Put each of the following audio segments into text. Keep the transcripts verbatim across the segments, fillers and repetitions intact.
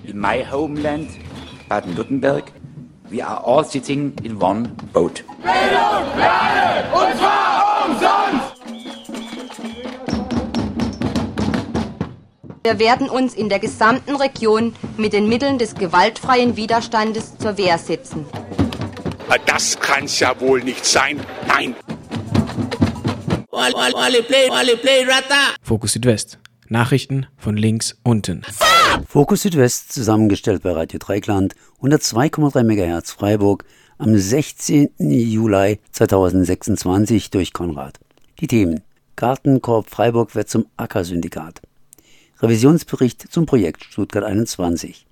in my homeland, Baden-Württemberg, we are all sitting in one boat. Bildung für alle, und zwar umsonst! Wir werden uns in der gesamten Region mit den Mitteln des gewaltfreien Widerstandes zur Wehr setzen. Das kann's ja wohl nicht sein. Nein! Fokus Südwest. Nachrichten von links unten. Fokus Südwest, zusammengestellt bei Radio Dreieckland, hundertzwei Komma drei Megahertz Freiburg, am sechzehnten Juli zweitausendsechsundzwanzig durch Konrad. Die Themen: Gartenkorb Freiburg wird zum Acker-Syndikat. Revisionsbericht zum Projekt Stuttgart einundzwanzig.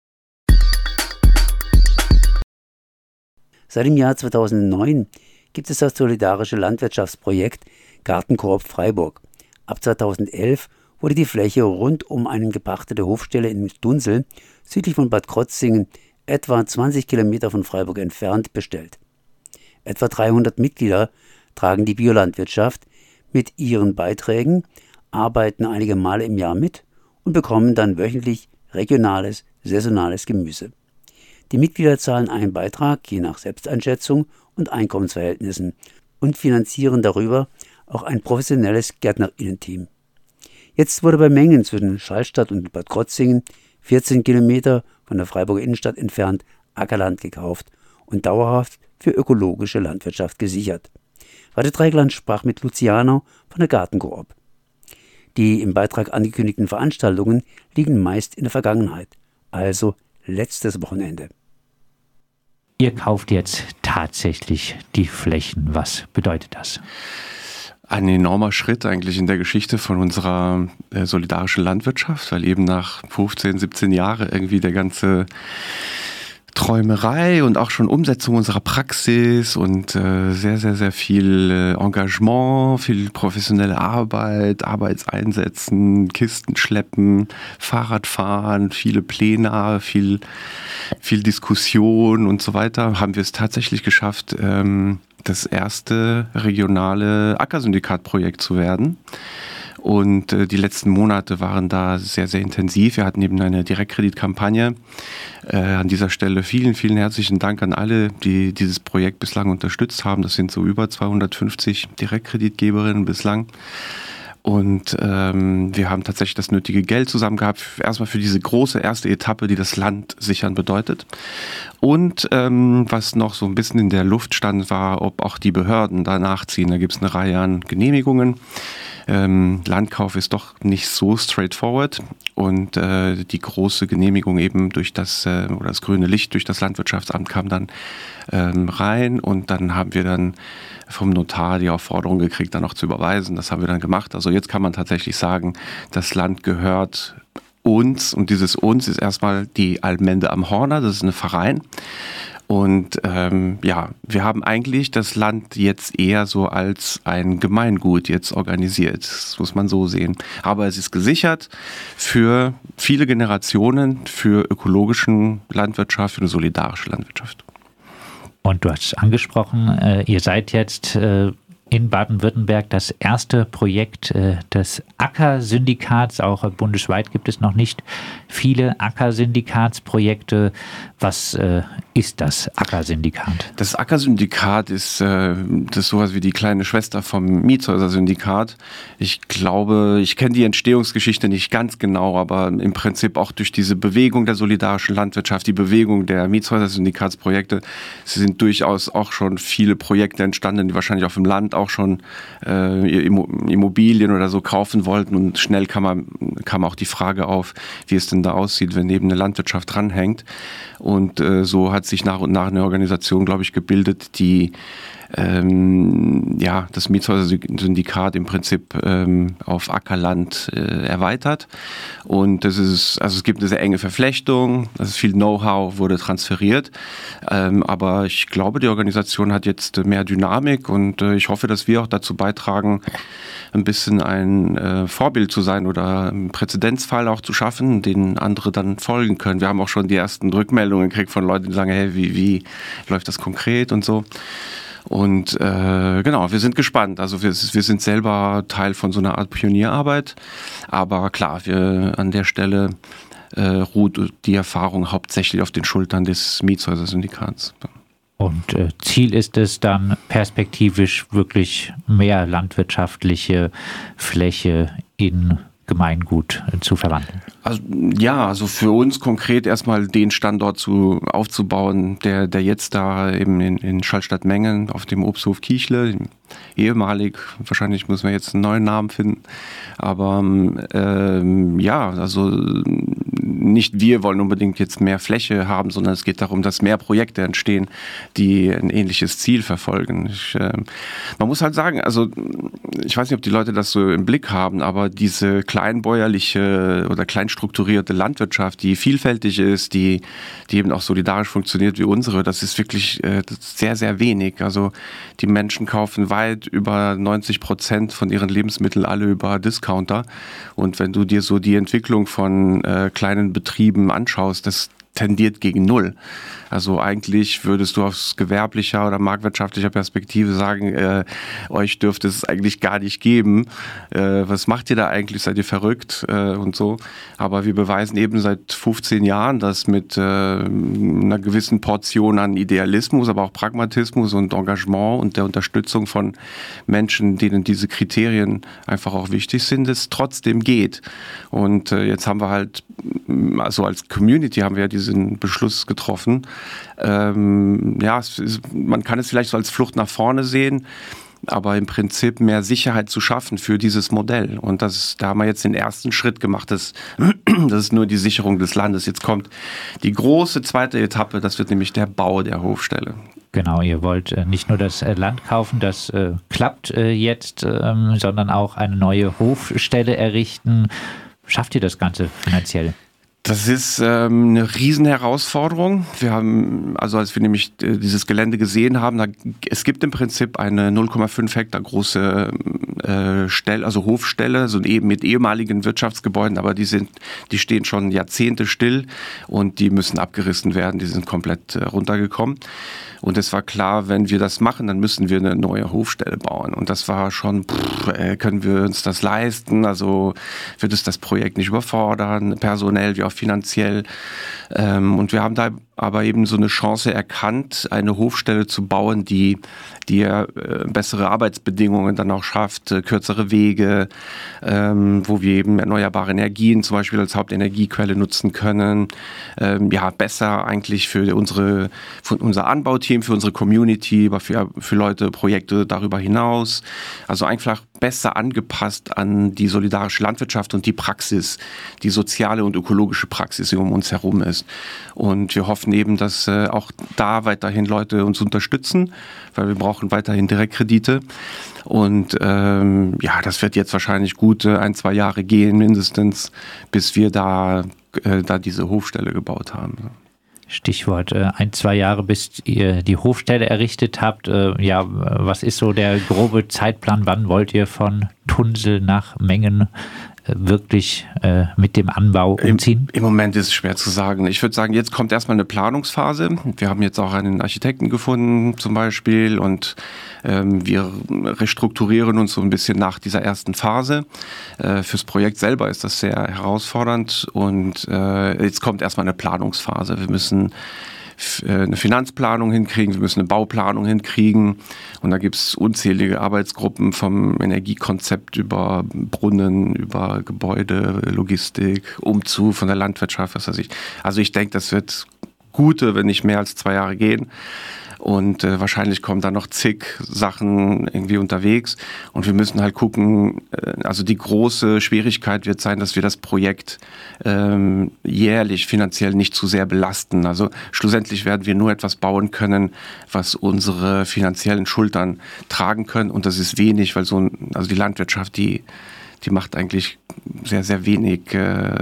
Seit dem Jahr zweitausendneun gibt es das solidarische Landwirtschaftsprojekt Gartenkorb Freiburg. Ab zweitausendelf wurde die Fläche rund um eine gepachtete Hofstelle in Dunsel, südlich von Bad Krozingen, etwa zwanzig Kilometer von Freiburg entfernt, bestellt. Etwa dreihundert Mitglieder tragen die Biolandwirtschaft. Mit ihren Beiträgen arbeiten einige Male im Jahr mit und bekommen dann wöchentlich regionales, saisonales Gemüse. Die Mitglieder zahlen einen Beitrag, je nach Selbsteinschätzung und Einkommensverhältnissen, und finanzieren darüber auch ein professionelles GärtnerInnen-Team. Jetzt wurde bei Mengen zwischen Schallstadt und Bad Krozingen, vierzehn Kilometer von der Freiburger Innenstadt entfernt, Ackerland gekauft und dauerhaft für ökologische Landwirtschaft gesichert. Radio Dreieckland sprach mit Luciano von der Gartenkoop. Die im Beitrag angekündigten Veranstaltungen liegen meist in der Vergangenheit, also letztes Wochenende. Ihr kauft jetzt tatsächlich die Flächen. Was bedeutet das? Ein enormer Schritt eigentlich in der Geschichte von unserer äh, solidarischen Landwirtschaft, weil eben nach fünfzehn, siebzehn Jahren irgendwie der ganze Träumerei und auch schon Umsetzung unserer Praxis und äh, sehr, sehr, sehr viel äh, Engagement, viel professionelle Arbeit, Arbeitseinsätzen, Kisten schleppen, Fahrradfahren, viele Pläne, viel, viel Diskussion und so weiter, haben wir es tatsächlich geschafft, ähm, das erste regionale Ackersyndikat-Projekt zu werden. Und äh, die letzten Monate waren da sehr, sehr intensiv. Wir hatten eben eine Direktkreditkampagne. Äh, an dieser Stelle vielen, vielen herzlichen Dank an alle, die dieses Projekt bislang unterstützt haben. Das sind so über zweihundertfünfzig Direktkreditgeberinnen bislang. Und ähm, wir haben tatsächlich das nötige Geld zusammen gehabt, erstmal für diese große erste Etappe, die das Land sichern bedeutet. Und ähm, was noch so ein bisschen in der Luft stand, war, ob auch die Behörden da nachziehen. Da gibt es eine Reihe an Genehmigungen. Ähm, Landkauf ist doch nicht so straightforward und äh, die große Genehmigung eben durch das äh, oder das grüne Licht durch das Landwirtschaftsamt kam dann ähm, rein und dann haben wir dann vom Notar die Aufforderung gekriegt, dann auch zu überweisen. Das haben wir dann gemacht. Also jetzt kann man tatsächlich sagen, das Land gehört uns und dieses uns ist erstmal die Allmende am Horner, das ist ein Verein. Und ähm, ja, wir haben eigentlich das Land jetzt eher so als ein Gemeingut jetzt organisiert. Das muss man so sehen. Aber es ist gesichert für viele Generationen, für ökologischen Landwirtschaft, für eine solidarische Landwirtschaft. Und du hast es angesprochen, äh, ihr seid jetzt äh, in Baden-Württemberg das erste Projekt äh, des Acker-Syndikats. Auch bundesweit gibt es noch nicht viele Acker-Syndikatsprojekte. Was äh, ist das Acker-Syndikat? Das Acker-Syndikat ist, äh, das ist sowas wie die kleine Schwester vom Mietshäuser-Syndikat. Ich glaube, ich kenne die Entstehungsgeschichte nicht ganz genau, aber im Prinzip auch durch diese Bewegung der solidarischen Landwirtschaft, die Bewegung der Mietshäuser-Syndikatsprojekte, sind durchaus auch schon viele Projekte entstanden, die wahrscheinlich auf dem Land auch schon äh, Immobilien oder so kaufen wollten. Und schnell kam, man, kam auch die Frage auf, wie es denn da aussieht, wenn neben eine Landwirtschaft dranhängt. Und äh, so hat sich nach und nach eine Organisation, glaube ich, gebildet, die ähm, ja, das Mietshäuser-Syndikat im Prinzip ähm, auf Ackerland äh, erweitert. Und das ist, also es gibt eine sehr enge Verflechtung, also viel Know-how wurde transferiert. Ähm, aber ich glaube, die Organisation hat jetzt mehr Dynamik und äh, ich hoffe, dass wir auch dazu beitragen, ein bisschen ein äh, Vorbild zu sein oder einen Präzedenzfall auch zu schaffen, den andere dann folgen können. Wir haben auch schon die ersten Rückmeldungen gekriegt von Leuten, die sagen, hey, wie, wie läuft das konkret und so. Und äh, genau, wir sind gespannt. Also wir, wir sind selber Teil von so einer Art Pionierarbeit. Aber klar, wir an der Stelle äh, ruht die Erfahrung hauptsächlich auf den Schultern des Mietshäuser-Syndikats. Und äh, Ziel ist es dann perspektivisch wirklich mehr landwirtschaftliche Fläche in Gemeingut äh, zu verwandeln. Also, ja, also für uns konkret erstmal den Standort zu, aufzubauen, der, der jetzt da eben in, in Schallstatt-Mengen auf dem Obsthof Kiechle, ehemalig, wahrscheinlich müssen wir jetzt einen neuen Namen finden, aber ähm, ja, also nicht wir wollen unbedingt jetzt mehr Fläche haben, sondern es geht darum, dass mehr Projekte entstehen, die ein ähnliches Ziel verfolgen. Ich, äh, man muss halt sagen, also ich weiß nicht, ob die Leute das so im Blick haben, aber diese kleinbäuerliche oder kleinstrukturierte Landwirtschaft, die vielfältig ist, die, die eben auch solidarisch funktioniert wie unsere, das ist wirklich äh, das ist sehr, sehr wenig. Also die Menschen kaufen weit über neunzig Prozent von ihren Lebensmitteln alle über Discounter. Und wenn du dir so die Entwicklung von äh, kleinen Betrieben anschaust, das tendiert gegen Null. Also eigentlich würdest du aus gewerblicher oder marktwirtschaftlicher Perspektive sagen, äh, euch dürfte es eigentlich gar nicht geben. Äh, was macht ihr da eigentlich? Seid ihr verrückt? Äh, und so. Aber wir beweisen eben seit fünfzehn Jahren, dass mit äh, einer gewissen Portion an Idealismus, aber auch Pragmatismus und Engagement und der Unterstützung von Menschen, denen diese Kriterien einfach auch wichtig sind, es trotzdem geht. Und äh, jetzt haben wir halt, also als Community haben wir ja diesen Beschluss getroffen. Ähm, ja, es ist, man kann es vielleicht so als Flucht nach vorne sehen, aber im Prinzip mehr Sicherheit zu schaffen für dieses Modell. Und das, da haben wir jetzt den ersten Schritt gemacht. Das, das ist nur die Sicherung des Landes. Jetzt kommt die große zweite Etappe, das wird nämlich der Bau der Hofstelle. Genau, ihr wollt äh, nicht nur das äh, Land kaufen, das äh, klappt äh, jetzt, ähm, sondern auch eine neue Hofstelle errichten. Schafft ihr das Ganze finanziell? Das ist ähm, eine Riesenherausforderung. Wir haben, also als wir nämlich äh, dieses Gelände gesehen haben, da, es gibt im Prinzip eine null Komma fünf Hektar große äh, Stelle, also Hofstelle, so eben mit ehemaligen Wirtschaftsgebäuden, aber die sind, die stehen schon Jahrzehnte still und die müssen abgerissen werden. Die sind komplett äh, runtergekommen. Und es war klar, wenn wir das machen, dann müssen wir eine neue Hofstelle bauen. Und das war schon, pff, äh, können wir uns das leisten? Also wird es das Projekt nicht überfordern, personell wie auch finanziell. Ähm, und wir haben da aber eben so eine Chance erkannt, eine Hofstelle zu bauen, die, die ja, äh, bessere Arbeitsbedingungen dann auch schafft, äh, kürzere Wege, ähm, wo wir eben erneuerbare Energien zum Beispiel als Hauptenergiequelle nutzen können. Ähm, ja, besser eigentlich für unsere, für unser Anbauteam, für unsere Community, aber für, für Leute, Projekte darüber hinaus. Also einfach besser angepasst an die solidarische Landwirtschaft und die Praxis, die soziale und ökologische Praxis, die um uns herum ist. Und wir hoffen eben, dass äh, auch da weiterhin Leute uns unterstützen, weil wir brauchen weiterhin Direktkredite. Und ähm, ja, das wird jetzt wahrscheinlich gute ein, zwei Jahre gehen mindestens, bis wir da, äh, da diese Hofstelle gebaut haben. Stichwort äh, ein, zwei Jahre, bis ihr die Hofstelle errichtet habt. Äh, ja, was ist so der grobe Zeitplan? Wann wollt ihr von Tunsel nach Mengen äh, wirklich äh, mit dem Anbau umziehen? Im, Im Moment ist es schwer zu sagen. Ich würde sagen, jetzt kommt erstmal eine Planungsphase. Wir haben jetzt auch einen Architekten gefunden zum Beispiel und ähm, wir restrukturieren uns so ein bisschen nach dieser ersten Phase. Äh, fürs Projekt selber ist das sehr herausfordernd und äh, jetzt kommt erstmal eine Planungsphase. Wir müssen eine Finanzplanung hinkriegen, wir müssen eine Bauplanung hinkriegen und da gibt es unzählige Arbeitsgruppen vom Energiekonzept über Brunnen, über Gebäude, Logistik, Umzug von der Landwirtschaft, was weiß ich. Also ich denke, das wird gute, wenn nicht mehr als zwei Jahre gehen. Und äh, wahrscheinlich kommen da noch zig Sachen irgendwie unterwegs. Und wir müssen halt gucken, äh, also die große Schwierigkeit wird sein, dass wir das Projekt ähm, jährlich finanziell nicht zu sehr belasten. Also schlussendlich werden wir nur etwas bauen können, was unsere finanziellen Schultern tragen können. Und das ist wenig, weil so ein, also die Landwirtschaft, die die macht eigentlich sehr, sehr wenig äh,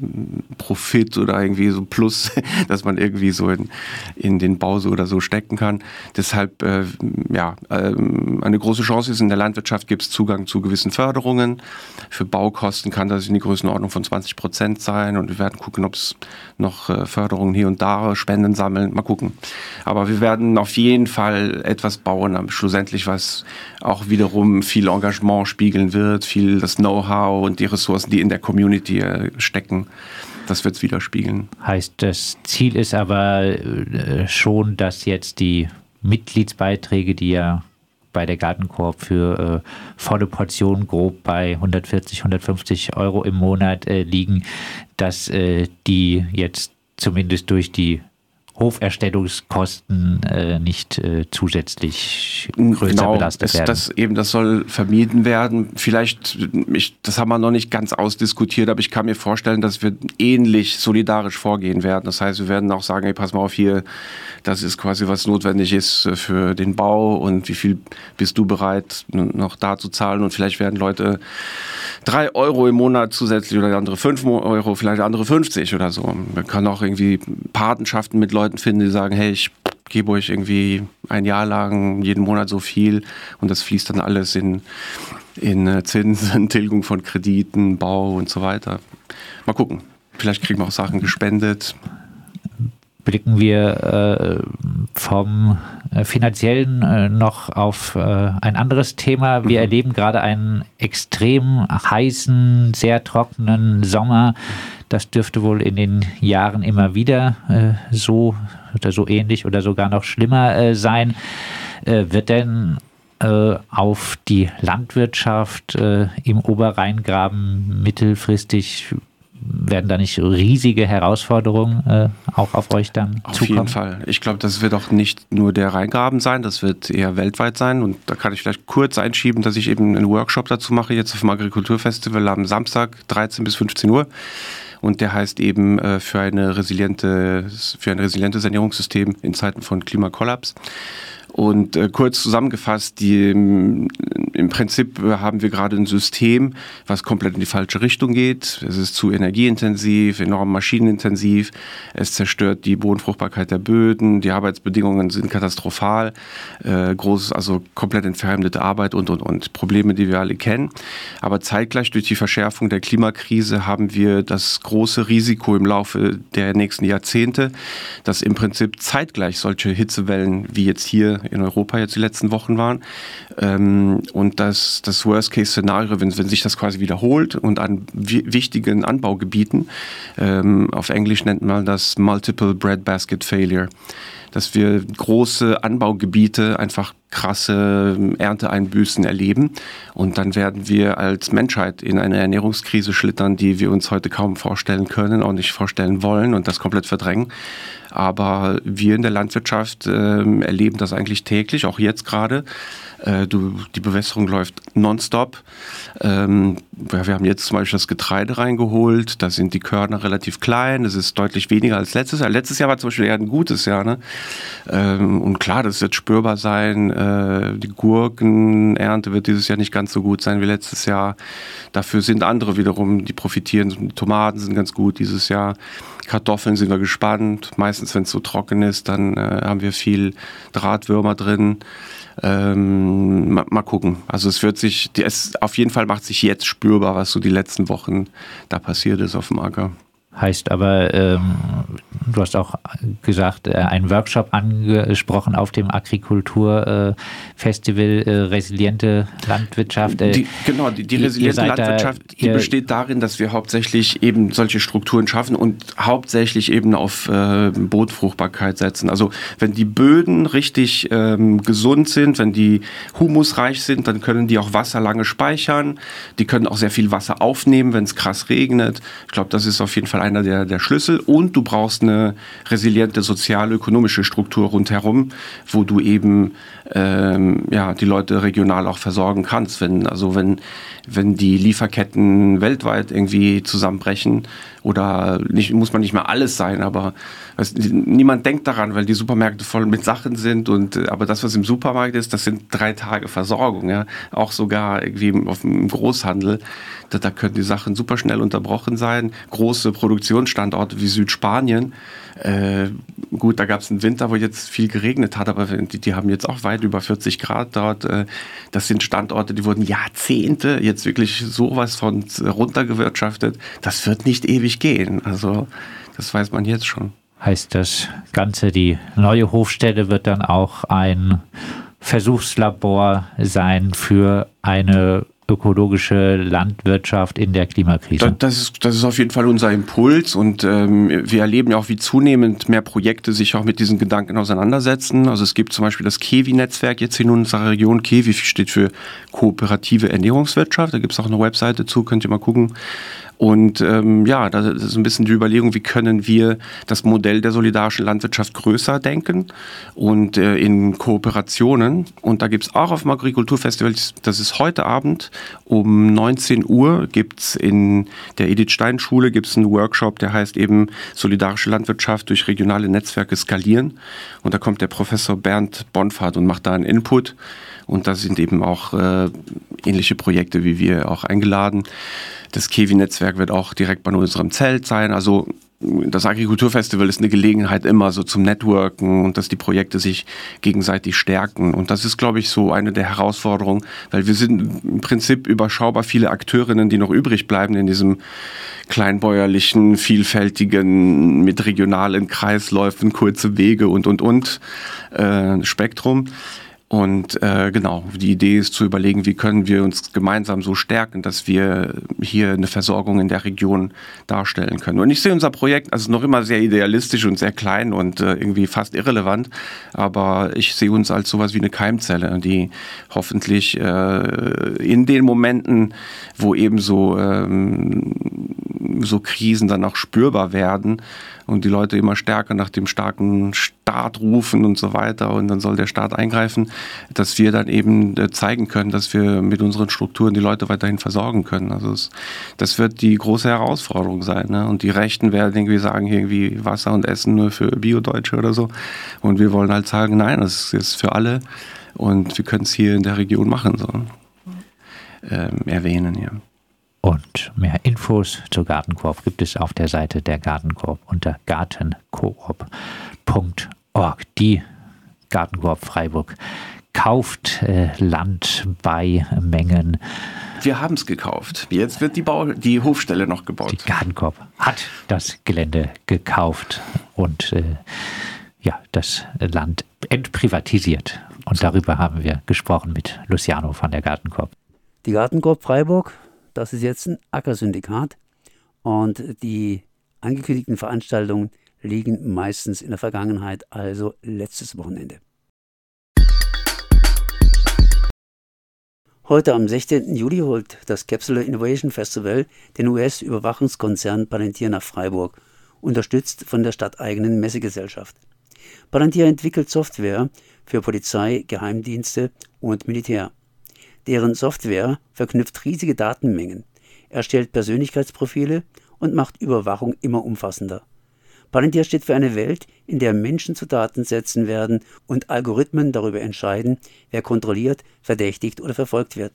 Profit oder irgendwie so Plus, dass man irgendwie so in, in den Bau so oder so stecken kann. Deshalb, äh, ja, äh, eine große Chance ist, in der Landwirtschaft gibt es Zugang zu gewissen Förderungen. Für Baukosten kann das in die Größenordnung von zwanzig Prozent sein und wir werden gucken, ob es noch äh, Förderungen hier und da, Spenden sammeln, mal gucken. Aber wir werden auf jeden Fall etwas bauen, aber schlussendlich, was auch wiederum viel Engagement spiegeln wird, viel das Know-how und die Ressourcen, die in der Community stecken. das wird es widerspiegeln. Heißt, das Ziel ist aber äh, schon, dass jetzt die Mitgliedsbeiträge, die ja bei der Gartenkoop für äh, volle Portionen grob bei hundertvierzig, hundertfünfzig Euro im Monat äh, liegen, dass äh, die jetzt zumindest durch die Hoferstellungskosten äh, nicht äh, zusätzlich größer genau, belastet es, werden. Das eben, das soll vermieden werden. Vielleicht, ich, das haben wir noch nicht ganz ausdiskutiert, aber ich kann mir vorstellen, dass wir ähnlich solidarisch vorgehen werden. Das heißt, wir werden auch sagen, hey, pass mal auf hier, das ist quasi, was notwendig ist für den Bau und wie viel bist du bereit, noch da zu zahlen, und vielleicht werden Leute drei Euro im Monat zusätzlich oder andere fünf Euro, vielleicht andere fünfzig oder so. Man kann auch irgendwie Patenschaften mit Leuten finden, die sagen, hey, ich gebe euch irgendwie ein Jahr lang jeden Monat so viel, und das fließt dann alles in, in Zinsen, Tilgung von Krediten, Bau und so weiter. Mal gucken. Vielleicht kriegen wir auch Sachen gespendet. Blicken wir äh, vom äh, Finanziellen äh, noch auf äh, ein anderes Thema. Wir mhm. erleben gerade einen extrem heißen, sehr trockenen Sommer. Das dürfte wohl in den Jahren immer wieder äh, so oder so ähnlich oder sogar noch schlimmer äh, sein. Äh, wird denn äh, auf die Landwirtschaft äh, im Oberrheingraben mittelfristig, werden da nicht riesige Herausforderungen äh, auch auf euch dann auf zukommen? Auf jeden Fall. Ich glaube, das wird auch nicht nur der Rheingraben sein, das wird eher weltweit sein. Und da kann ich vielleicht kurz einschieben, dass ich eben einen Workshop dazu mache, jetzt auf dem Agrikulturfestival am Samstag, dreizehn bis fünfzehn Uhr. Und der heißt eben äh, für, eine resiliente, für ein resilientes Ernährungssystem in Zeiten von Klimakollaps. Und äh, kurz zusammengefasst, die, im, im Prinzip haben wir gerade ein System, was komplett in die falsche Richtung geht. Es ist zu energieintensiv, enorm maschinenintensiv. Es zerstört die Bodenfruchtbarkeit der Böden. Die Arbeitsbedingungen sind katastrophal. Äh, groß, also komplett entfremdete Arbeit und, und, und. Probleme, die wir alle kennen. Aber zeitgleich durch die Verschärfung der Klimakrise haben wir das große Risiko im Laufe der nächsten Jahrzehnte, dass im Prinzip zeitgleich solche Hitzewellen wie jetzt hier in Europa jetzt die letzten Wochen waren. Und das, das Worst-Case-Szenario, wenn, wenn sich das quasi wiederholt und an wichtigen Anbaugebieten, auf Englisch nennt man das Multiple Breadbasket Failure, dass wir große Anbaugebiete einfach krasse Ernteeinbüßen erleben, und dann werden wir als Menschheit in eine Ernährungskrise schlittern, die wir uns heute kaum vorstellen können, auch nicht vorstellen wollen und das komplett verdrängen. Aber wir in der Landwirtschaft äh, erleben das eigentlich täglich, auch jetzt gerade. Äh, du, die Bewässerung läuft nonstop. Ähm, wir, wir haben jetzt zum Beispiel das Getreide reingeholt, da sind die Körner relativ klein, das ist deutlich weniger als letztes Jahr. Letztes Jahr war zum Beispiel eher ein gutes Jahr, ne? Ähm, und klar, das wird spürbar sein. Äh, die Gurkenernte wird dieses Jahr nicht ganz so gut sein wie letztes Jahr. Dafür sind andere wiederum, die profitieren. Die Tomaten sind ganz gut dieses Jahr. Kartoffeln sind wir gespannt. Meistens, wenn es so trocken ist, dann äh, haben wir viel Drahtwürmer drin. Ähm, mal, mal gucken. Also es wird sich, die, es, auf jeden Fall macht sich jetzt spürbar, was so die letzten Wochen da passiert ist auf dem Acker. Heißt aber, ähm, du hast auch gesagt, äh, einen Workshop angesprochen auf dem Agrikulturfestival, äh, äh, resiliente Landwirtschaft. Äh, die, genau, die, die resiliente Landwirtschaft, da, die besteht darin, dass wir hauptsächlich eben solche Strukturen schaffen und hauptsächlich eben auf äh, Bodenfruchtbarkeit setzen. Also wenn die Böden richtig ähm, gesund sind, wenn die humusreich sind, dann können die auch Wasser lange speichern. Die können auch sehr viel Wasser aufnehmen, wenn es krass regnet. Ich glaube, das ist auf jeden Fall einer der, der Schlüssel, und du brauchst eine resiliente soziale, ökonomische Struktur rundherum, wo du eben ähm, ja, die Leute regional auch versorgen kannst. Wenn, also wenn, wenn die Lieferketten weltweit irgendwie zusammenbrechen, oder nicht, muss man nicht mehr alles sein, aber was, niemand denkt daran, weil die Supermärkte voll mit Sachen sind, und aber das, was im Supermarkt ist, das sind drei Tage Versorgung, ja, auch sogar irgendwie auf dem Großhandel, da, da können die Sachen super schnell unterbrochen sein. Große Produktionsstandorte wie Südspanien, äh, gut, da gab es einen Winter, wo jetzt viel geregnet hat, aber die, die haben jetzt auch weit über vierzig Grad dort. Äh, das sind Standorte, die wurden Jahrzehnte jetzt wirklich sowas von runtergewirtschaftet. Das wird nicht ewig gehen. Also das weiß man jetzt schon. Heißt das Ganze, die neue Hofstelle wird dann auch ein Versuchslabor sein für eine ökologische Landwirtschaft in der Klimakrise? Das ist, das ist auf jeden Fall unser Impuls und ähm, wir erleben ja auch, wie zunehmend mehr Projekte sich auch mit diesen Gedanken auseinandersetzen. Also es gibt zum Beispiel das KEWI-Netzwerk jetzt in unserer Region. KEWI steht für Kooperative Ernährungswirtschaft. Da gibt es auch eine Webseite zu, könnt ihr mal gucken. Und ähm, ja, das ist ein bisschen die Überlegung, wie können wir das Modell der solidarischen Landwirtschaft größer denken und äh, in Kooperationen. Und da gibt es auch auf dem Agrikulturfestival, das ist heute Abend um neunzehn Uhr, gibt es in der Edith Stein Schule gibt's einen Workshop, der heißt eben Solidarische Landwirtschaft durch regionale Netzwerke skalieren. Und da kommt der Professor Bernd Bonfahrt und macht da einen Input. Und da sind eben auch äh, ähnliche Projekte wie wir auch eingeladen. Das KEWI-Netzwerk wird auch direkt bei unserem Zelt sein. Also das Agrikulturfestival ist eine Gelegenheit immer so zum Networken und dass die Projekte sich gegenseitig stärken. Und das ist, glaube ich, so eine der Herausforderungen, weil wir sind im Prinzip überschaubar viele Akteurinnen, die noch übrig bleiben in diesem kleinbäuerlichen, vielfältigen, mit regionalen Kreisläufen, kurze Wege und, und, und äh, Spektrum. Und äh, genau, die Idee ist zu überlegen, wie können wir uns gemeinsam so stärken, dass wir hier eine Versorgung in der Region darstellen können. Und ich sehe unser Projekt also noch immer sehr idealistisch und sehr klein und äh, irgendwie fast irrelevant, aber ich sehe uns als sowas wie eine Keimzelle, die hoffentlich äh, in den Momenten, wo eben so, ähm, so Krisen dann auch spürbar werden, und die Leute immer stärker nach dem starken Staat rufen und so weiter und dann soll der Staat eingreifen, dass wir dann eben zeigen können, dass wir mit unseren Strukturen die Leute weiterhin versorgen können. Also es, das wird die große Herausforderung sein. Ne? Und die Rechten werden irgendwie sagen, irgendwie Wasser und Essen nur für Bio-Deutsche oder so. Und wir wollen halt sagen, nein, das ist für alle und wir können es hier in der Region machen. So. Ähm, erwähnen, ja. Und mehr Infos zur Gartenkoop gibt es auf der Seite der Gartenkoop unter gartenkoop punkt org. Die Gartenkoop Freiburg kauft äh, Land bei Mengen. Wir haben es gekauft. Jetzt wird die, Bau- die Hofstelle noch gebaut. Die Gartenkoop hat das Gelände gekauft und äh, ja, das Land entprivatisiert. Und darüber haben wir gesprochen mit Luciano von der Gartenkoop. Die Gartenkoop Freiburg, das ist jetzt ein Ackersyndikat und die angekündigten Veranstaltungen liegen meistens in der Vergangenheit, also letztes Wochenende. Heute am sechzehnten Juli holt das Capsular Innovation Festival den U S-Überwachungskonzern Palantir nach Freiburg, unterstützt von der stadteigenen Messegesellschaft. Palantir entwickelt Software für Polizei, Geheimdienste und Militär. Deren Software verknüpft riesige Datenmengen, erstellt Persönlichkeitsprofile und macht Überwachung immer umfassender. Palantir steht für eine Welt, in der Menschen zu Datensätzen werden und Algorithmen darüber entscheiden, wer kontrolliert, verdächtigt oder verfolgt wird.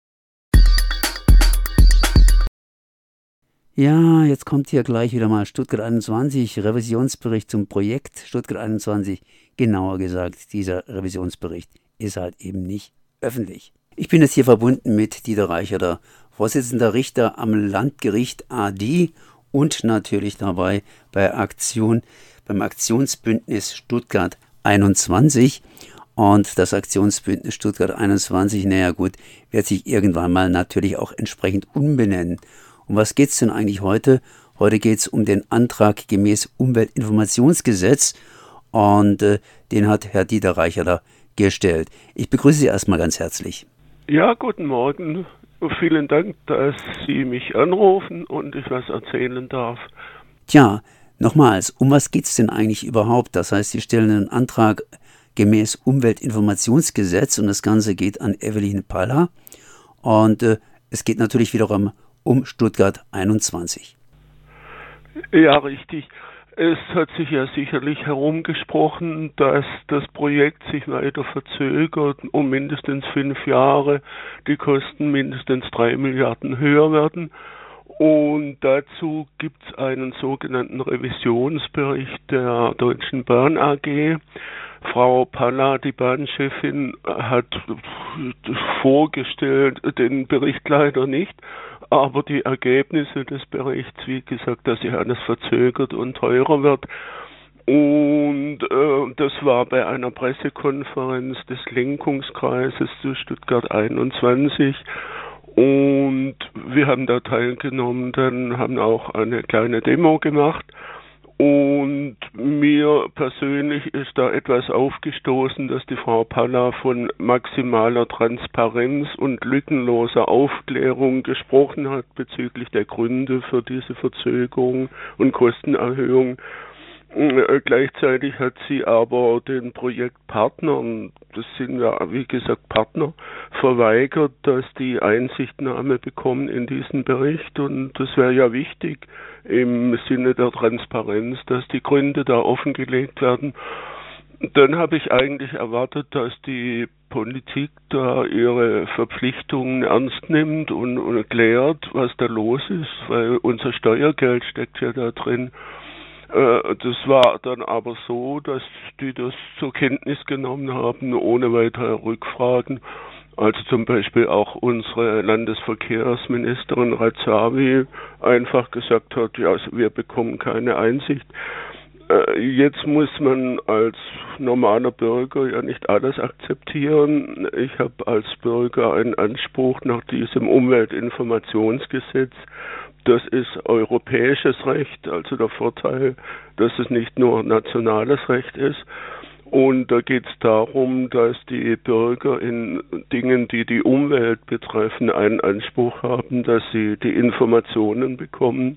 Ja, jetzt kommt hier gleich wieder mal Stuttgart einundzwanzig, Revisionsbericht zum Projekt Stuttgart einundzwanzig. Genauer gesagt, dieser Revisionsbericht ist halt eben nicht öffentlich. Ich bin jetzt hier verbunden mit Dieter Reicherter, Vorsitzender Richter am Landgericht A D und natürlich dabei bei Aktion, beim Aktionsbündnis Stuttgart einundzwanzig. Und das Aktionsbündnis Stuttgart einundzwanzig, naja gut, wird sich irgendwann mal natürlich auch entsprechend umbenennen. Um was geht es denn eigentlich heute? Heute geht es um den Antrag gemäß Umweltinformationsgesetz und äh, den hat Herr Dieter Reicherter gestellt. Ich begrüße Sie erstmal ganz herzlich. Ja, guten Morgen. Vielen Dank, dass Sie mich anrufen und ich was erzählen darf. Tja, nochmals, um was geht es denn eigentlich überhaupt? Das heißt, Sie stellen einen Antrag gemäß Umweltinformationsgesetz und das Ganze geht an Evelyn Paller und äh, es geht natürlich wiederum um Stuttgart einundzwanzig. Ja, richtig. Es hat sich ja sicherlich herumgesprochen, dass das Projekt sich weiter verzögert, um mindestens fünf Jahre, die Kosten mindestens drei Milliarden höher werden. Und dazu gibt es einen sogenannten Revisionsbericht der Deutschen Bahn A G. Frau Paller, die Bahnchefin, hat vorgestellt, den Bericht leider nicht, aber die Ergebnisse des Berichts, wie gesagt, dass sich alles verzögert und teurer wird. Und äh, das war bei einer Pressekonferenz des Lenkungskreises zu Stuttgart einundzwanzig. Und wir haben da teilgenommen, dann haben auch eine kleine Demo gemacht. Und mir persönlich ist da etwas aufgestoßen, dass die Frau Palla von maximaler Transparenz und lückenloser Aufklärung gesprochen hat bezüglich der Gründe für diese Verzögerung und Kostenerhöhung. Gleichzeitig hat sie aber den Projektpartnern, das sind ja wie gesagt Partner, verweigert, dass die Einsichtnahme bekommen in diesen Bericht, und das wäre ja wichtig im Sinne der Transparenz, dass die Gründe da offengelegt werden. Dann habe ich eigentlich erwartet, dass die Politik da ihre Verpflichtungen ernst nimmt und, und erklärt, was da los ist, weil unser Steuergeld steckt ja da drin. Das war dann aber so, dass die das zur Kenntnis genommen haben, ohne weitere Rückfragen. Also zum Beispiel auch unsere Landesverkehrsministerin Razavi einfach gesagt hat, ja, wir bekommen keine Einsicht. Jetzt muss man als normaler Bürger ja nicht alles akzeptieren. Ich habe als Bürger einen Anspruch nach diesem Umweltinformationsgesetz. Das ist europäisches Recht, also der Vorteil, dass es nicht nur nationales Recht ist. Und da geht es darum, dass die Bürger in Dingen, die die Umwelt betreffen, einen Anspruch haben, dass sie die Informationen bekommen.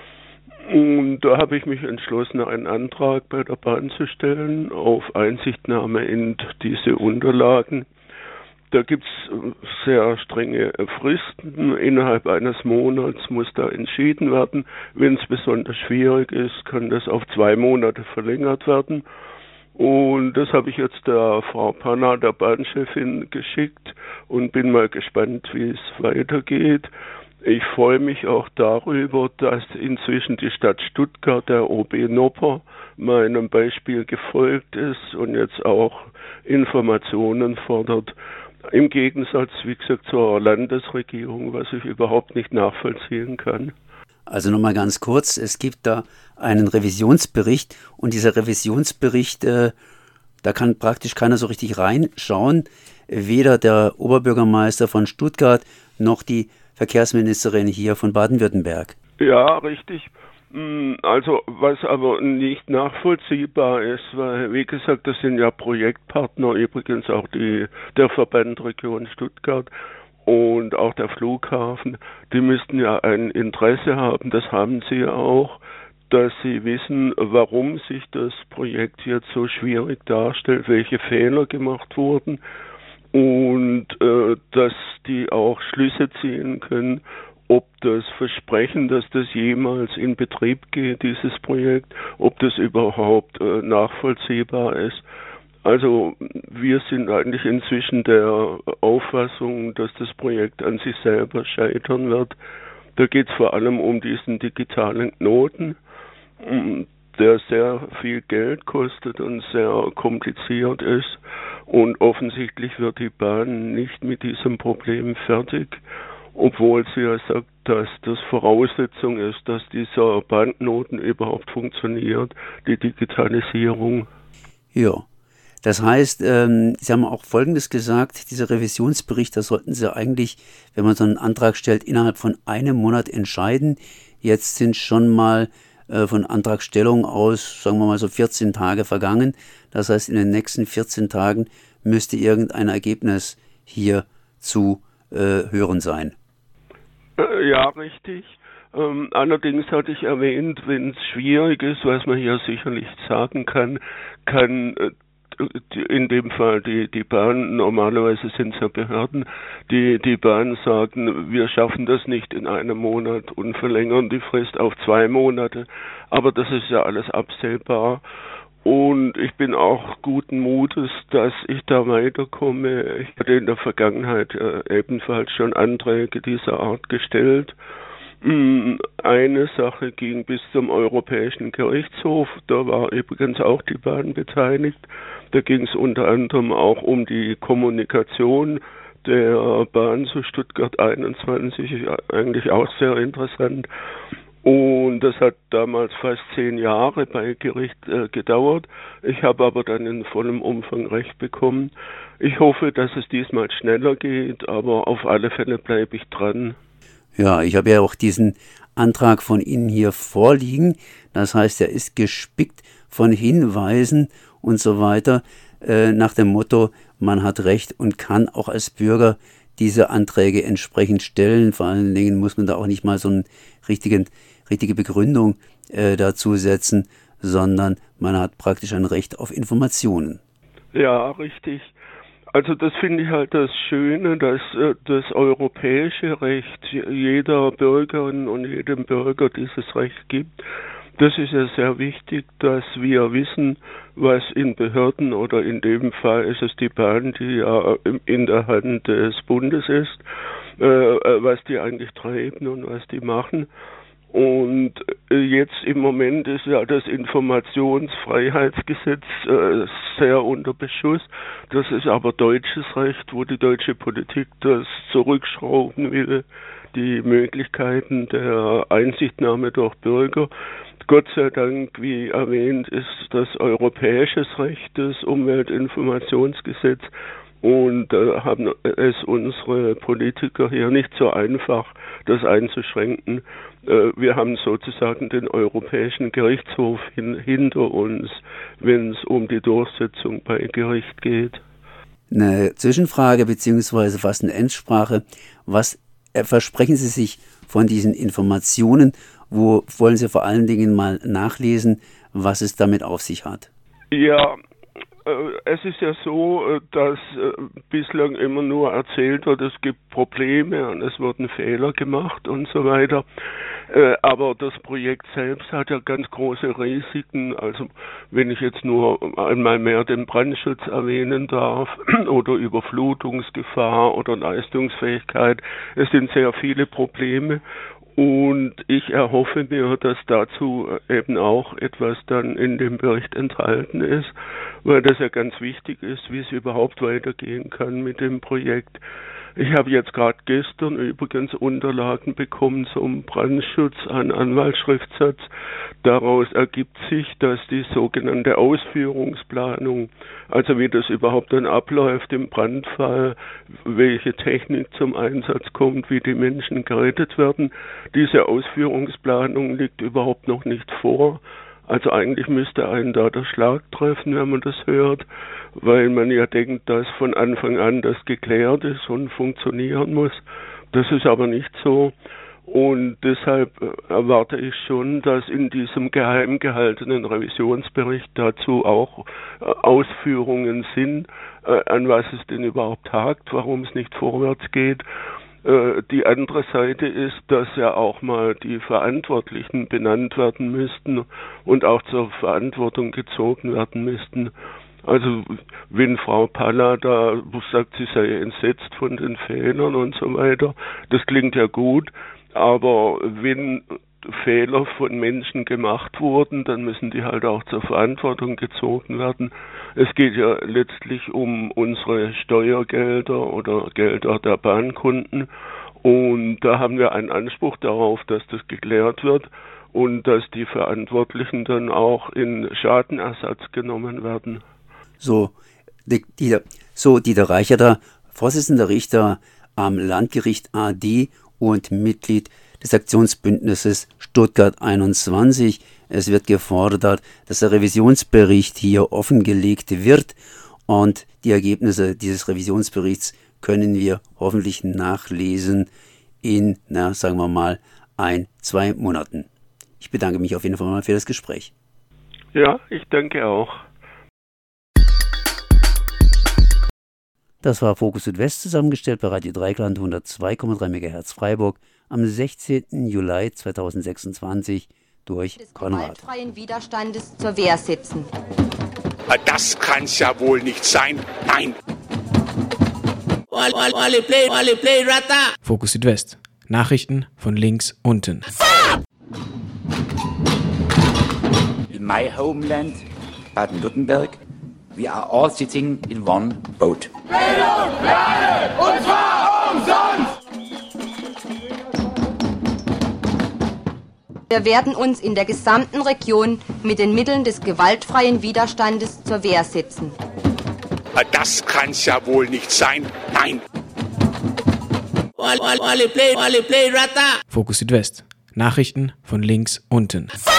Und da habe ich mich entschlossen, einen Antrag bei der Bahn zu stellen auf Einsichtnahme in diese Unterlagen. Da gibt es sehr strenge Fristen. Innerhalb eines Monats muss da entschieden werden. Wenn es besonders schwierig ist, kann das auf zwei Monate verlängert werden. Und das habe ich jetzt der Frau Panna, der Bahnchefin, geschickt und bin mal gespannt, wie es weitergeht. Ich freue mich auch darüber, dass inzwischen die Stadt Stuttgart, der O B Nopper, meinem Beispiel gefolgt ist und jetzt auch Informationen fordert. Im Gegensatz, wie gesagt, zur Landesregierung, was ich überhaupt nicht nachvollziehen kann. Also nochmal ganz kurz, es gibt da einen Revisionsbericht und dieser Revisionsbericht, äh, da kann praktisch keiner so richtig reinschauen. Weder der Oberbürgermeister von Stuttgart noch die Verkehrsministerin hier von Baden-Württemberg. Ja, richtig. Also was aber nicht nachvollziehbar ist, weil wie gesagt, das sind ja Projektpartner, übrigens auch die der Verband Region Stuttgart und auch der Flughafen, die müssten ja ein Interesse haben, das haben sie ja auch, dass sie wissen, warum sich das Projekt jetzt so schwierig darstellt, welche Fehler gemacht wurden und äh, dass die auch Schlüsse ziehen können, ob das Versprechen, dass das jemals in Betrieb geht, dieses Projekt, ob das überhaupt äh, nachvollziehbar ist. Also wir sind eigentlich inzwischen der Auffassung, dass das Projekt an sich selber scheitern wird. Da geht es vor allem um diesen digitalen Knoten, der sehr viel Geld kostet und sehr kompliziert ist. Und offensichtlich wird die Bahn nicht mit diesem Problem fertig, obwohl sie ja sagt, dass das Voraussetzung ist, dass dieser Bahnknoten überhaupt funktioniert, die Digitalisierung. Ja, das heißt, ähm, Sie haben auch Folgendes gesagt, dieser Revisionsbericht, da sollten Sie eigentlich, wenn man so einen Antrag stellt, innerhalb von einem Monat entscheiden. Jetzt sind schon mal äh, von Antragstellung aus, sagen wir mal so vierzehn Tage vergangen. Das heißt, in den nächsten vierzehn Tagen müsste irgendein Ergebnis hier zu äh, hören sein. Ja, richtig. Ähm, allerdings hatte ich erwähnt, wenn es schwierig ist, was man hier sicherlich sagen kann, kann äh, in dem Fall die, die Bahn, normalerweise sind es ja Behörden, die, die Bahn sagen, wir schaffen das nicht in einem Monat und verlängern die Frist auf zwei Monate. Aber das ist ja alles absehbar. Und ich bin auch guten Mutes, dass ich da weiterkomme. Ich hatte in der Vergangenheit äh, ebenfalls schon Anträge dieser Art gestellt. Eine Sache ging bis zum Europäischen Gerichtshof, da war übrigens auch die Bahn beteiligt. Da ging es unter anderem auch um die Kommunikation der Bahn zu Stuttgart einundzwanzig, eigentlich auch sehr interessant. Und das hat damals fast zehn Jahre bei Gericht äh, gedauert. Ich habe aber dann in vollem Umfang Recht bekommen. Ich hoffe, dass es diesmal schneller geht, aber auf alle Fälle bleibe ich dran. Ja, ich habe ja auch diesen Antrag von Ihnen hier vorliegen. Das heißt, er ist gespickt von Hinweisen und so weiter, äh, nach dem Motto, man hat Recht und kann auch als Bürger diese Anträge entsprechend stellen. Vor allen Dingen muss man da auch nicht mal so eine richtige, richtige Begründung äh, dazu setzen, sondern man hat praktisch ein Recht auf Informationen. Ja, richtig. Also das finde ich halt das Schöne, dass äh, das europäische Recht jeder Bürgerin und jedem Bürger dieses Recht gibt. Das ist ja sehr wichtig, dass wir wissen, was in Behörden oder in dem Fall ist es die Bahn, die ja in der Hand des Bundes ist, äh, was die eigentlich treiben und was die machen. Und jetzt im Moment ist ja das Informationsfreiheitsgesetz äh, sehr unter Beschuss. Das ist aber deutsches Recht, wo die deutsche Politik das zurückschrauben will, die Möglichkeiten der Einsichtnahme durch Bürger. Gott sei Dank, wie erwähnt, ist das europäisches Recht, das Umweltinformationsgesetz, und da äh, haben es unsere Politiker hier nicht so einfach, das einzuschränken. Äh, wir haben sozusagen den Europäischen Gerichtshof hin, hinter uns, wenn es um die Durchsetzung bei Gericht geht. Eine Zwischenfrage beziehungsweise fast eine Endsprache. Was versprechen Sie sich von diesen Informationen? Wo wollen Sie vor allen Dingen mal nachlesen, was es damit auf sich hat? Ja, äh, es ist ja so, dass äh, bislang immer nur erzählt wird, es gibt Probleme und es wurden Fehler gemacht und so weiter. Äh, aber das Projekt selbst hat ja ganz große Risiken. Also wenn ich jetzt nur einmal mehr den Brandschutz erwähnen darf oder Überflutungsgefahr oder Leistungsfähigkeit, es sind sehr viele Probleme. Und ich erhoffe mir, dass dazu eben auch etwas dann in dem Bericht enthalten ist, weil das ja ganz wichtig ist, wie es überhaupt weitergehen kann mit dem Projekt. Ich habe jetzt gerade gestern übrigens Unterlagen bekommen zum Brandschutz, einen Anwaltsschriftsatz. Daraus ergibt sich, dass die sogenannte Ausführungsplanung, also wie das überhaupt dann abläuft im Brandfall, welche Technik zum Einsatz kommt, wie die Menschen gerettet werden, diese Ausführungsplanung liegt überhaupt noch nicht vor. Also eigentlich müsste einen da der Schlag treffen, wenn man das hört, weil man ja denkt, dass von Anfang an das geklärt ist und funktionieren muss. Das ist aber nicht so. Und deshalb erwarte ich schon, dass in diesem geheim gehaltenen Revisionsbericht dazu auch Ausführungen sind, an was es denn überhaupt hakt, warum es nicht vorwärts geht. Die andere Seite ist, dass ja auch mal die Verantwortlichen benannt werden müssten und auch zur Verantwortung gezogen werden müssten. Also wenn Frau Palla da sagt, sie sei entsetzt von den Fehlern und so weiter, das klingt ja gut, aber wenn Fehler von Menschen gemacht wurden, dann müssen die halt auch zur Verantwortung gezogen werden. Es geht ja letztlich um unsere Steuergelder oder Gelder der Bahnkunden, und da haben wir einen Anspruch darauf, dass das geklärt wird und dass die Verantwortlichen dann auch in Schadenersatz genommen werden. So, Dieter, so Dieter Reicherter, Vorsitzender Richter am Landgericht A D und Mitglied des Aktionsbündnisses Stuttgart einundzwanzig. Es wird gefordert, dass der Revisionsbericht hier offengelegt wird, und die Ergebnisse dieses Revisionsberichts können wir hoffentlich nachlesen in, na, sagen wir mal, ein, zwei Monaten. Ich bedanke mich auf jeden Fall mal für das Gespräch. Ja, ich danke auch. Das war Fokus Südwest, zusammengestellt bei Radio Dreikland hundertzwei Komma drei Megahertz Freiburg am sechzehnten Juli zweitausendsechsundzwanzig durch Konrad. Des gewaltfreien Widerstandes zur Wehr setzen. Das kann's ja wohl nicht sein. Nein. Fokus Südwest. Nachrichten von links unten. In my homeland, Baden-Württemberg, we are all sitting in one boat. Bildung für alle, und zwar umsonst! Wir werden uns in der gesamten Region mit den Mitteln des gewaltfreien Widerstandes zur Wehr setzen. Das kann's ja wohl nicht sein. Nein. Fokus Südwest. Nachrichten von links unten.